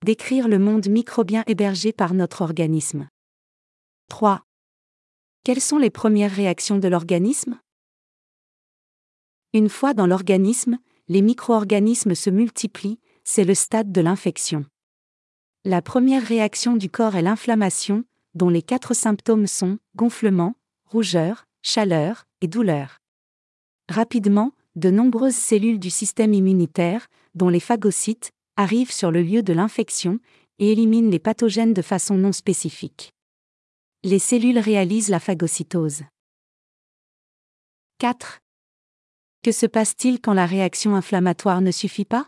Décrire le monde microbien hébergé par notre organisme. 3. Quelles sont les premières réactions de l'organisme? Une fois dans l'organisme, les micro-organismes se multiplient, c'est le stade de l'infection. La première réaction du corps est l'inflammation, dont les 4 symptômes sont gonflement, rougeur, chaleur et douleur. Rapidement, de nombreuses cellules du système immunitaire, dont les phagocytes, arrivent sur le lieu de l'infection et éliminent les pathogènes de façon non spécifique. Les cellules réalisent la phagocytose. 4. Que se passe-t-il quand la réaction inflammatoire ne suffit pas?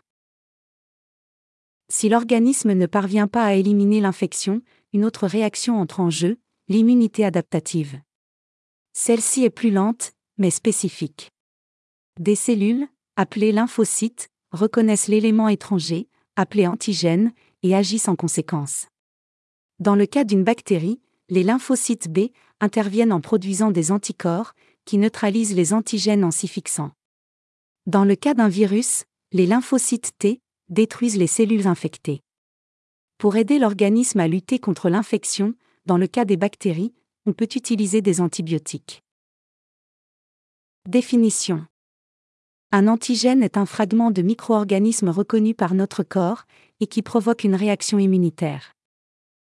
Si l'organisme ne parvient pas à éliminer l'infection, une autre réaction entre en jeu, l'immunité adaptative. Celle-ci est plus lente, mais spécifique. Des cellules, appelées lymphocytes, reconnaissent l'élément étranger, appelé antigène, et agissent en conséquence. Dans le cas d'une bactérie, les lymphocytes B interviennent en produisant des anticorps, qui neutralisent les antigènes en s'y fixant. Dans le cas d'un virus, les lymphocytes T détruisent les cellules infectées. Pour aider l'organisme à lutter contre l'infection, dans le cas des bactéries, on peut utiliser des antibiotiques. Définition. Un antigène est un fragment de micro-organisme reconnu par notre corps et qui provoque une réaction immunitaire.